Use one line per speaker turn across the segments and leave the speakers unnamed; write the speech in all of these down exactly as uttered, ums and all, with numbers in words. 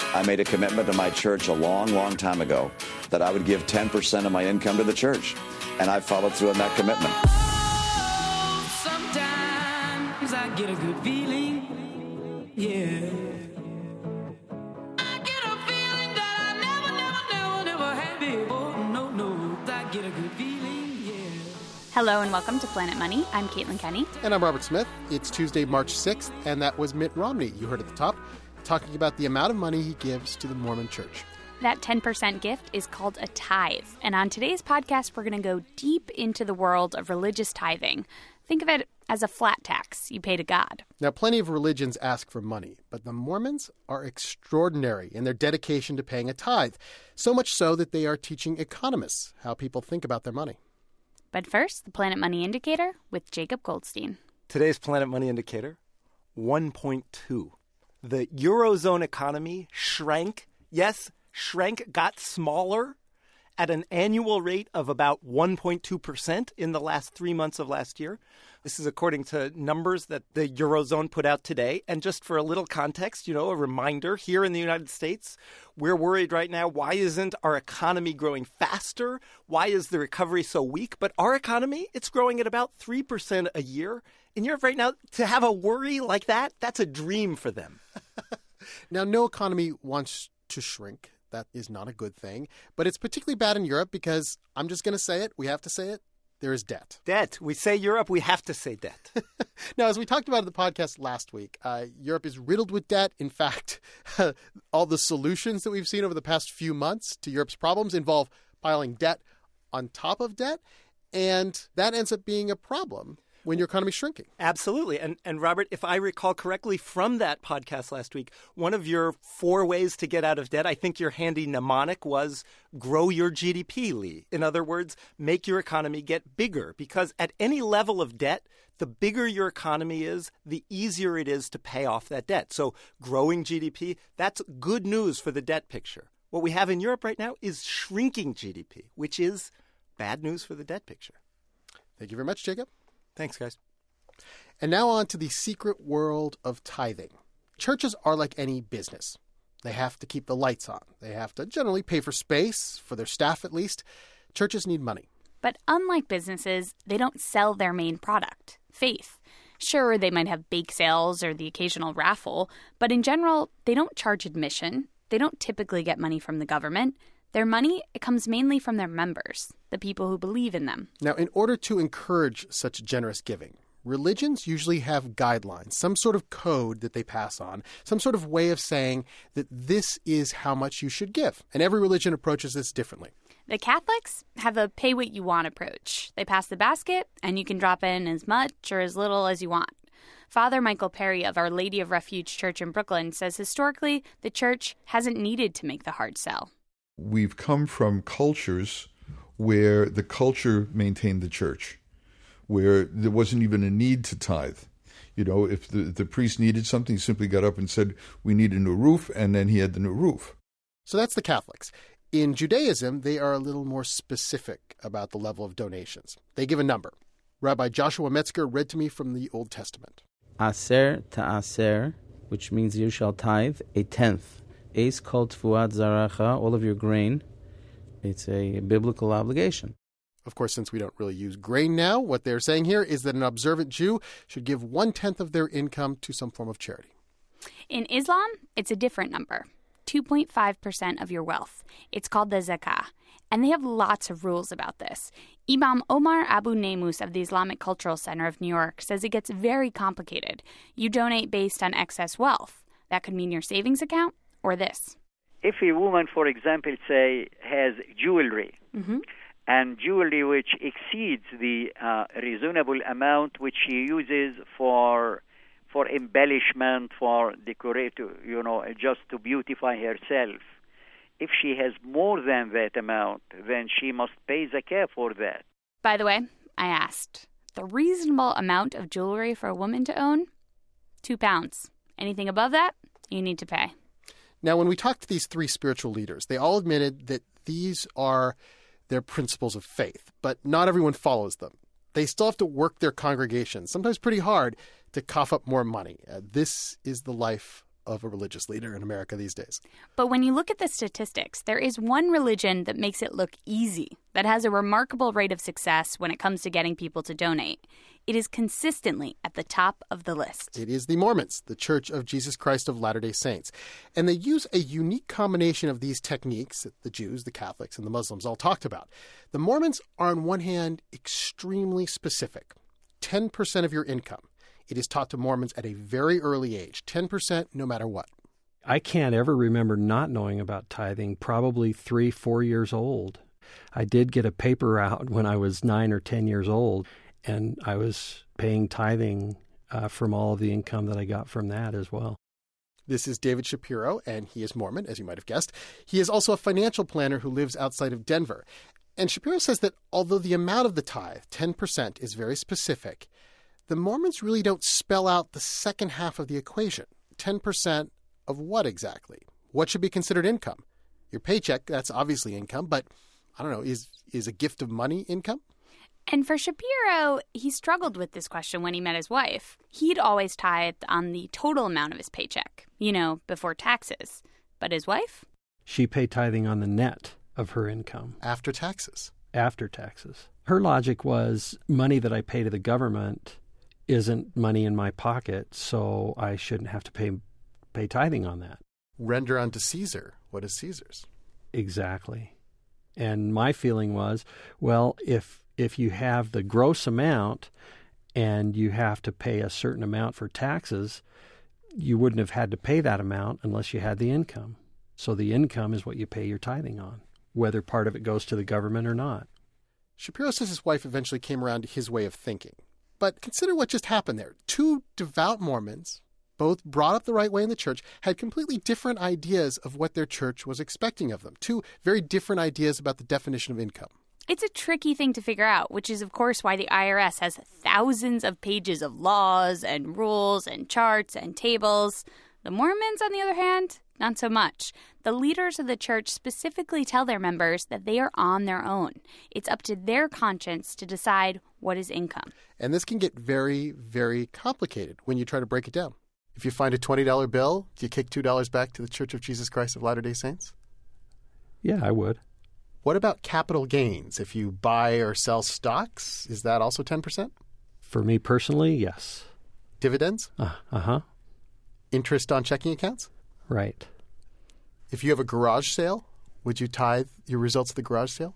I made a commitment to my church a long, long time ago that I would give ten percent of my income to the church. And I followed through on that commitment.
Oh, sometimes I get a good feeling, yeah. I get a feeling that I never, never, never, never had before. No, no, I get a good feeling, yeah.
Hello and welcome to Planet Money. I'm Caitlin Kenny.
And I'm Robert Smith. It's Tuesday, March sixth, and that was Mitt Romney, you heard at the top, talking about the amount of money he gives to the Mormon Church.
That ten percent gift is called a tithe. And on today's podcast, we're going to go deep into the world of religious tithing. Think of it as a flat tax you pay to God.
Now, plenty of religions ask for money, but the Mormons are extraordinary in their dedication to paying a tithe, so much so that they are teaching economists how people think about their money.
But first, the Planet Money Indicator with Jacob Goldstein.
Today's Planet Money Indicator, one point two. The Eurozone economy shrank, yes, shrank, got smaller at an annual rate of about one point two percent in the last three months of last year. This is according to numbers that the Eurozone put out today. And just for a little context, you know, a reminder, here in the United States, we're worried right now, why isn't our economy growing faster? Why is the recovery so weak? But our economy, it's growing at about three percent a year. In Europe right now, to have a worry like that, that's a dream for them.
Now, no economy wants to shrink. That is not a good thing. But it's particularly bad in Europe because, I'm just going to say it, we have to say it, there is debt.
Debt. We say Europe, we have to say debt.
Now, as we talked about in the podcast last week, uh, Europe is riddled with debt. In fact, all the solutions that we've seen over the past few months to Europe's problems involve piling debt on top of debt. And that ends up being a problem when your economy is shrinking.
Absolutely. And, and Robert, if I recall correctly from that podcast last week, one of your four ways to get out of debt, I think your handy mnemonic was grow your G D P, Lee. In other words, make your economy get bigger. Because at any level of debt, the bigger your economy is, the easier it is to pay off that debt. So growing G D P, that's good news for the debt picture. What we have in Europe right now is shrinking G D P, which is bad news for the debt picture.
Thank you very much, Jacob.
Thanks, guys.
And now on to the secret world of tithing. Churches are like any business. They have to keep the lights on. They have to generally pay for space, for their staff at least. Churches need money.
But unlike businesses, they don't sell their main product, faith. Sure, they might have bake sales or the occasional raffle, but in general, they don't charge admission. They don't typically get money from the government. Their money, it comes mainly from their members, the people who believe in them.
Now, in order to encourage such generous giving, religions usually have guidelines, some sort of code that they pass on, some sort of way of saying that this is how much you should give. And every religion approaches this differently.
The Catholics have a pay-what-you-want approach. They pass the basket, and you can drop in as much or as little as you want. Father Michael Perry of Our Lady of Refuge Church in Brooklyn says historically the church hasn't needed to make the hard sell.
We've come from cultures where the culture maintained the church, where there wasn't even a need to tithe. You know, if the, the priest needed something, he simply got up and said, we need a new roof, and then he had the new roof.
So that's the Catholics. In Judaism, they are a little more specific about the level of donations. They give a number. Rabbi Joshua Metzger read to me from the Old Testament.
Aser ta'aser, which means you shall tithe a tenth. Eis kol tfuat zaracha, all of your grain. It's a biblical obligation.
Of course, since we don't really use grain now, what they're saying here is that an observant Jew should give one-tenth of their income to some form of charity.
In Islam, it's a different number, two point five percent of your wealth. It's called the zakah, and they have lots of rules about this. Imam Omar Abu Namus of the Islamic Cultural Center of New York says it gets very complicated. You donate based on excess wealth. That could mean your savings account or this.
If a woman, for example, say, has jewelry, mm-hmm. and jewelry which exceeds the uh, reasonable amount which she uses for for embellishment, for decorative, you know, just to beautify herself, if she has more than that amount, then she must pay zakah for that.
By the way, I asked, the reasonable amount of jewelry for a woman to own? Two pounds. Anything above that, you need to pay.
Now, when we talked to these three spiritual leaders, they all admitted that these are their principles of faith, but not everyone follows them. They still have to work their congregations, sometimes pretty hard, to cough up more money. Uh, this is the life of a religious leader in America these days.
But when you look at the statistics, there is one religion that makes it look easy, that has a remarkable rate of success when it comes to getting people to donate. It is consistently at the top of the list.
It is the Mormons, the Church of Jesus Christ of Latter-day Saints. And they use a unique combination of these techniques that the Jews, the Catholics, and the Muslims all talked about. The Mormons are, on one hand, extremely specific. ten percent of your income. It is taught to Mormons at a very early age, ten percent no matter what.
I can't ever remember not knowing about tithing, probably three, four years old. I did get a paper out when I was nine or ten years old, and I was paying tithing uh, from all of the income that I got from that as well.
This is David Shapiro, and he is Mormon, as you might have guessed. He is also a financial planner who lives outside of Denver. And Shapiro says that although the amount of the tithe, ten percent, is very specific, the Mormons really don't spell out the second half of the equation. ten percent of what exactly? What should be considered income? Your paycheck, that's obviously income, but I don't know, is is a gift of money income?
And for Shapiro, he struggled with this question when he met his wife. He'd always tithed on the total amount of his paycheck, you know, before taxes. But his wife?
She paid tithing on the net of her income.
After taxes.
After taxes. Her logic was money that I pay to the government isn't money in my pocket, so I shouldn't have to pay pay tithing on that.
Render unto Caesar what is Caesar's.
Exactly. And my feeling was, well, if if you have the gross amount and you have to pay a certain amount for taxes, you wouldn't have had to pay that amount unless you had the income. So the income is what you pay your tithing on, whether part of it goes to the government or not.
Shapiro says his wife eventually came around to his way of thinking. But consider what just happened there. Two devout Mormons, both brought up the right way in the church, had completely different ideas of what their church was expecting of them. Two very different ideas about the definition of income.
It's a tricky thing to figure out, which is, of course, why the I R S has thousands of pages of laws and rules and charts and tables. The Mormons, on the other hand, not so much. The leaders of the church specifically tell their members that they are on their own. It's up to their conscience to decide what is income.
And this can get very, very complicated when you try to break it down. If you find a twenty dollar bill, do you kick two dollars back to the Church of Jesus Christ of Latter-day Saints?
Yeah, I would.
What about capital gains? If you buy or sell stocks, is that also ten percent?
For me personally, yes.
Dividends?
Uh, uh-huh.
Interest on checking accounts?
Right.
If you have a garage sale, would you tithe your results of the garage sale?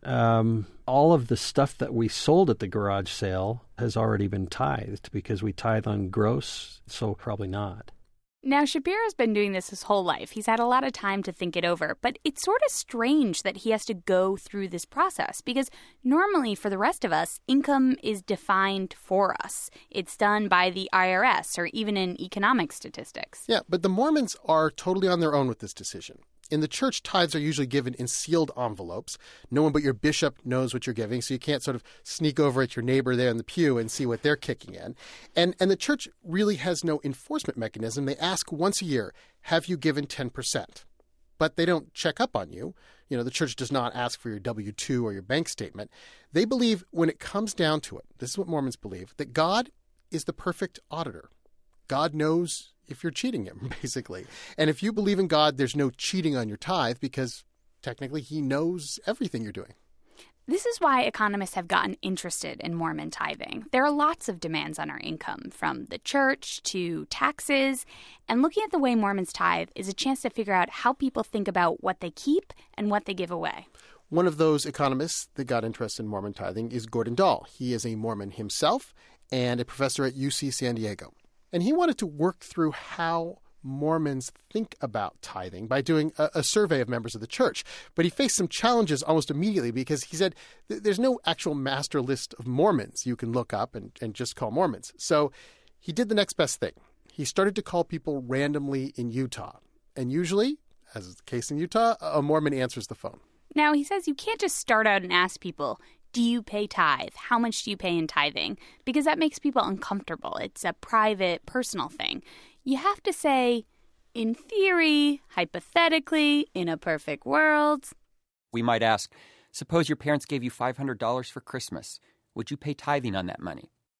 Um, all of the stuff that we sold at the garage sale has already been tithed because we tithe on gross, so probably not.
Now, Shapiro's been doing this his whole life. He's had a lot of time to think it over, but it's sort of strange that he has to go through this process because normally for the rest of us, income is defined for us. It's done by the I R S or even in economic statistics.
Yeah, but the Mormons are totally on their own with this decision. In the church, tithes are usually given in sealed envelopes. No one but your bishop knows what you're giving, so you can't sort of sneak over at your neighbor there in the pew and see what they're kicking in. And and the church really has no enforcement mechanism. They ask once a year, have you given ten percent? But they don't check up on you. You know, the church does not ask for your W two or your bank statement. They believe when it comes down to it, this is what Mormons believe, that God is the perfect auditor. God knows if you're cheating him, basically. And if you believe in God, there's no cheating on your tithe because technically he knows everything you're doing.
This is why economists have gotten interested in Mormon tithing. There are lots of demands on our income, from the church to taxes. And looking at the way Mormons tithe is a chance to figure out how people think about what they keep and what they give away.
One of those economists that got interested in Mormon tithing is Gordon Dahl. He is a Mormon himself and a professor at U C San Diego. And he wanted to work through how Mormons think about tithing by doing a, a survey of members of the church. But he faced some challenges almost immediately because he said th- there's no actual master list of Mormons you can look up and, and just call Mormons. So he did the next best thing. He started to call people randomly in Utah. And usually, as is the case in Utah, a Mormon answers the phone.
Now, he says you can't just start out and ask people, do you pay tithe? How much do you pay in tithing? Because that makes people uncomfortable. It's a private, personal thing. You have to say, in theory, hypothetically, in a perfect world.
We might ask, suppose your parents gave you five hundred dollars for Christmas. Would you pay tithing on that money?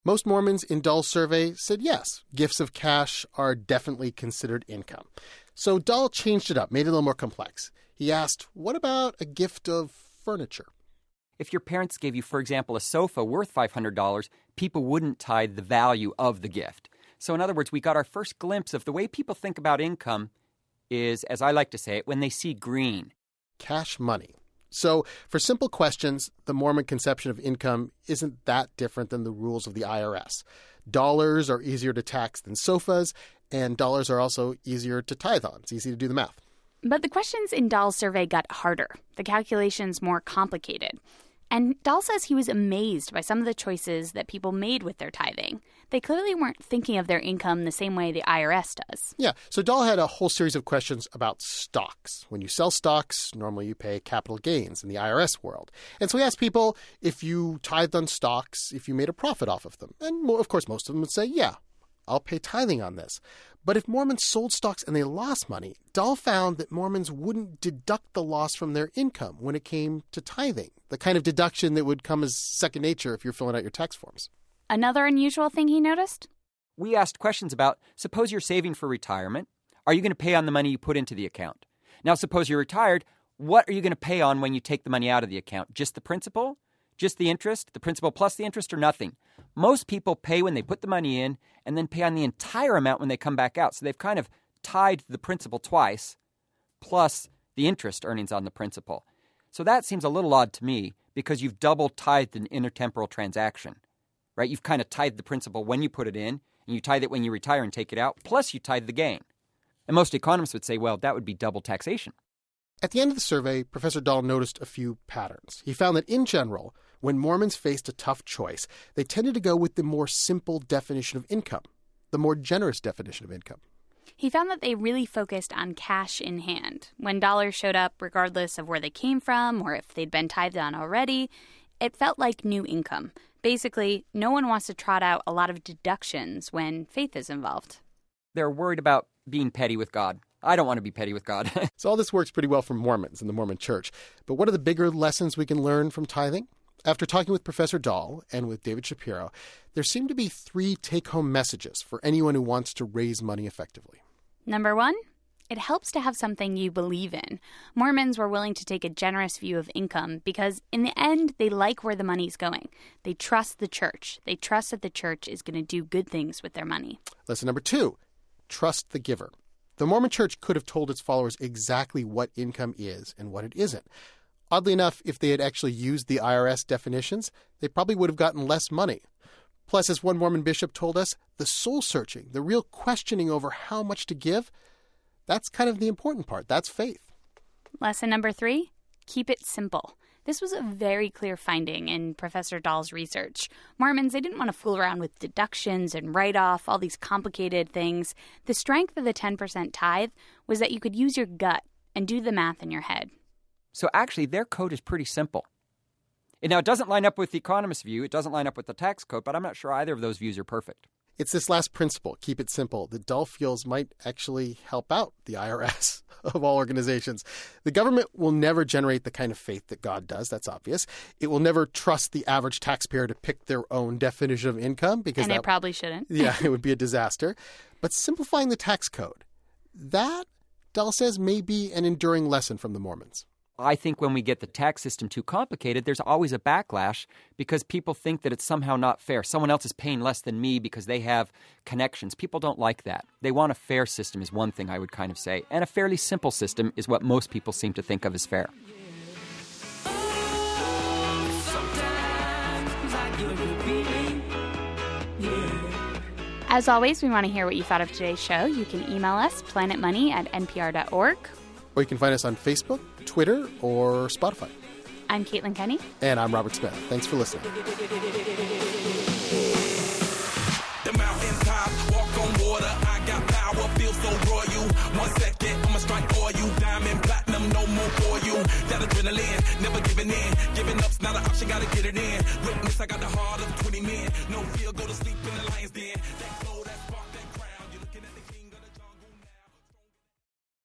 Most Mormons in Dahl's survey said yes, gifts of cash are definitely considered income. So Dahl changed it up, made it a little more complex. He asked, what about a gift of furniture?
If your parents gave you, for example, a sofa worth five hundred dollars, people wouldn't tithe the value of the gift. So in other words, we got our first glimpse of the way people think about income is, as I like to say it, when they see green.
Cash money. So for simple questions, the Mormon conception of income isn't that different than the rules of the I R S. Dollars are easier to tax than sofas, and dollars are also easier to tithe on. It's easy to do the math.
But the questions in Dahl's survey got harder, the calculations more complicated. And Dahl says he was amazed by some of the choices that people made with their tithing. They clearly weren't thinking of their income the same way the I R S does.
Yeah, so Dahl had a whole series of questions about stocks. When you sell stocks, normally you pay capital gains in the I R S world. And so he asked people if you tithed on stocks, if you made a profit off of them. And of course, most of them would say, yeah, I'll pay tithing on this. But if Mormons sold stocks and they lost money, Dahl found that Mormons wouldn't deduct the loss from their income when it came to tithing, the kind of deduction that would come as second nature if you're filling out your tax forms.
Another unusual thing he noticed?
We asked questions about, suppose you're saving for retirement. Are you going to pay on the money you put into the account? Now, suppose you're retired. What are you going to pay on when you take the money out of the account? Just the principal? Just the interest? The principal plus the interest, or nothing? Most people pay when they put the money in and then pay on the entire amount when they come back out. So they've kind of tied the principal twice, plus the interest earnings on the principal. So that seems a little odd to me because you've double tithed an intertemporal transaction, right? You've kind of tithed the principal when you put it in, and you tithe it when you retire and take it out, plus you tithe the gain. And most economists would say, well, that would be double taxation.
At the end of the survey, Professor Dahl noticed a few patterns. He found that in general, when Mormons faced a tough choice, they tended to go with the more simple definition of income, the more generous definition of income.
He found that they really focused on cash in hand. When dollars showed up, regardless of where they came from or if they'd been tithed on already, it felt like new income. Basically, no one wants to trot out a lot of deductions when faith is involved.
They're worried about being petty with God. I don't want to be petty with God.
So all this works pretty well for Mormons in the Mormon Church. But what are the bigger lessons we can learn from tithing? After talking with Professor Dahl and with David Shapiro, there seem to be three take-home messages for anyone who wants to raise money effectively.
Number one, it helps to have something you believe in. Mormons were willing to take a generous view of income because, in the end, they like where the money's going. They trust the church. They trust that the church is going to do good things with their money.
Lesson number two, trust the giver. The Mormon Church could have told its followers exactly what income is and what it isn't. Oddly enough, if they had actually used the I R S definitions, they probably would have gotten less money. Plus, as one Mormon bishop told us, the soul-searching, the real questioning over how much to give, that's kind of the important part. That's faith.
Lesson number three, keep it simple. This was a very clear finding in Professor Dahl's research. Mormons, they didn't want to fool around with deductions and write-off, all these complicated things. The strength of the ten percent tithe was that you could use your gut and do the math in your head.
So actually, their code is pretty simple. And now, it doesn't line up with the economist's view. It doesn't line up with the tax code, but I'm not sure either of those views are perfect.
It's this last principle, keep it simple, that Dahl feels might actually help out the I R S of all organizations. The government will never generate the kind of faith that God does. That's obvious. It will never trust the average taxpayer to pick their own definition of income. because
And
that,
it probably shouldn't.
Yeah, it would be a disaster. But simplifying the tax code, that, Dahl says, may be an enduring lesson from the Mormons.
I think when we get the tax system too complicated, there's always a backlash because people think that it's somehow not fair. Someone else is paying less than me because they have connections. People don't like that. They want a fair system is one thing I would kind of say. And a fairly simple system is what most people seem to think of as fair.
As always, we want to hear what you thought of today's show. You can email us, planetmoney at n p r dot org.
Or you can find us on Facebook, Twitter, or Spotify.
I'm Caitlin Kenny.
And I'm Robert Smith. Thanks for listening.
The mountaintop, walk on water, I got power, feel so royal. One second, I'ma strike for you. Diamond, platinum, no more for you. That adrenaline, never giving in. Giving up's not an option, gotta get it in. Witness, I got the heart of twenty men. No fear, go to sleep in the lion's den. That